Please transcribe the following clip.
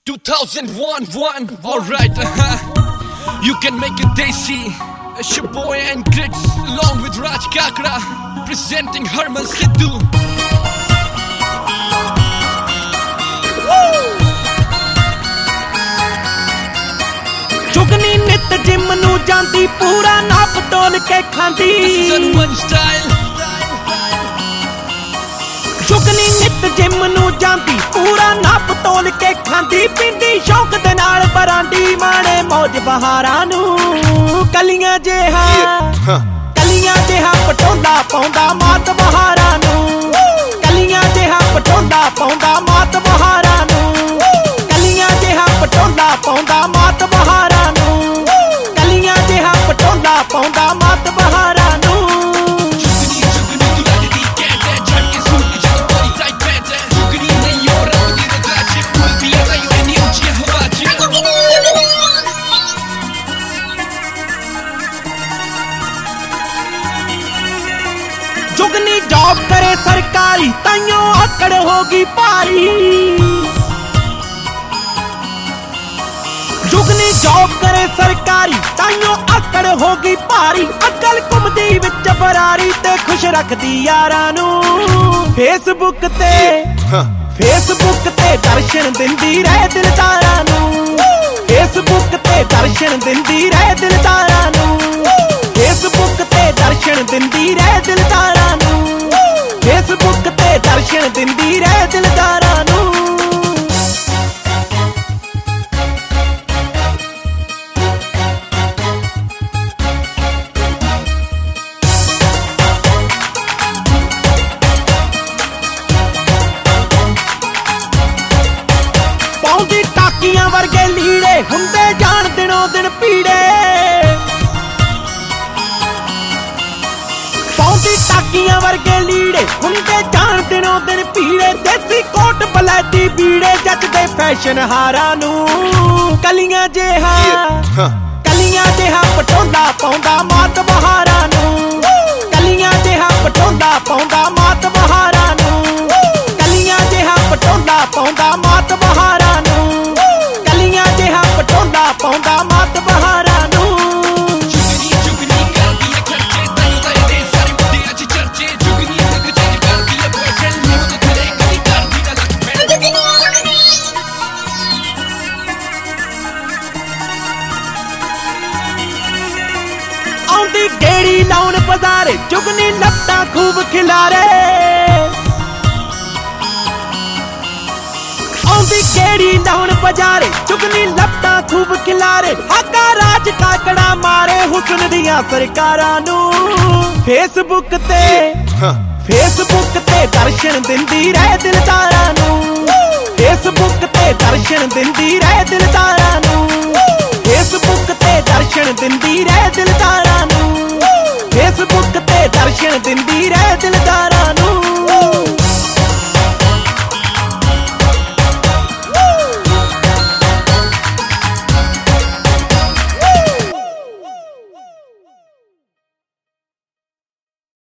2001, alright, You can make it desi. It's your boy and Grits, along with Raj Kakra, presenting Harman Sidhu. ਚੁਗਨੀ ਨਿਤ gym ਨੂੰ ਜਾਂਦੀ ਪੂਰਾ ਨਾਪ ਤੋਲ ਕੇ ਖਾਂਦੀ ਚੁਗਨੀ ਨਿਤ ਜਿਮ ਨੂੰ ਜਾਂਦੀ ਪੂਰਾ ਨਾਪ ਤੋਲ ਕੇ ਖਾਂਦੀ ਪੀਂਦੀ ਸ਼ੌਕ ਦੇ ਨਾਲ ਬਰਾਂਡੀ ਮਾਣੇ ਮੌਜ ਬਹਾਰਾਂ ਨੂੰ ਕਲੀਆਂ ਜਿਹਾ ਪਟੋਲਾ ਪਾਉਂਦਾ ਮਾਤ ਬਹਾਰਾਂ ਨੂੰ ਕਲੀਆਂ ਜਿਹਾ ਪਟੋਲਾ ਪਾਉਂਦਾ ਮਾਤ ਬਹਾਰਾਂ ਨੂੰ ਕਲੀਆਂ ਜਿਹਾ ਪਟੋਲਾ ਪਾਉਂਦਾ ਮਾਤ ਬਹਾਰਾਂ ਨੂੰ ਕਲੀਆਂ ਜਿਹਾ ਪਟੋਲਾ ਪਾਉਂਦਾ ਮਾਤ ਬਹਾਰਾਂ ਨੂੰ जुगनी जॉब करे सरकारी ताइयों आकड़ होगी भारी जुगनी जॉब करे सरकारी ताइयों आकड़ होगी भारी अकल घुमदी विच बरारी ते खुश रखदी यारां नूं फेसबुक ते दर्शन दिंदी रहे दिलदारां नूं फेसबुक ते दर्शन दिंदी रहे दिलदारां नूं फेसबुक ते दर्शन दिंदी रहे दिलदारां नूं फेसबुक ते दर्शन दिंदी रहे दिलदारां नूं पाउंदी टाकियां वर्गे लीड़े हुंदे जान दिनों दिन पीड़े पाउंदी टाकियां वर्गे लीड़े हुंदे जान दिनों दिन पीड़े देसी कोट बलैती बीड़े जचदे फैशन हारां नूं कलियां जिहा पटोला पाउंदा मात बहारां नूं कलियां जिहा पटोला पाउंदा मात बहारां नूं कलियां जिहा पटोला पाउंदा मात बहारां नूं कलियां जिहा पटोला पाउंदा मात बहारां नूं आउंदी गेड़ी लाउन बाजारे जुगनी लत्तां खूब खिलारे आउंदी गेड़ी लाउन बाजारे जुगनी लत्तां खूब खिलारे हाका राज काकड़ा मारे हुस्न दियां सरकारां नूं फेसबुक ते दर्शन दिंदी रहे दिलदारां नूं फेसबुक ते दर्शन दिंदी रहे दिलदारां नूं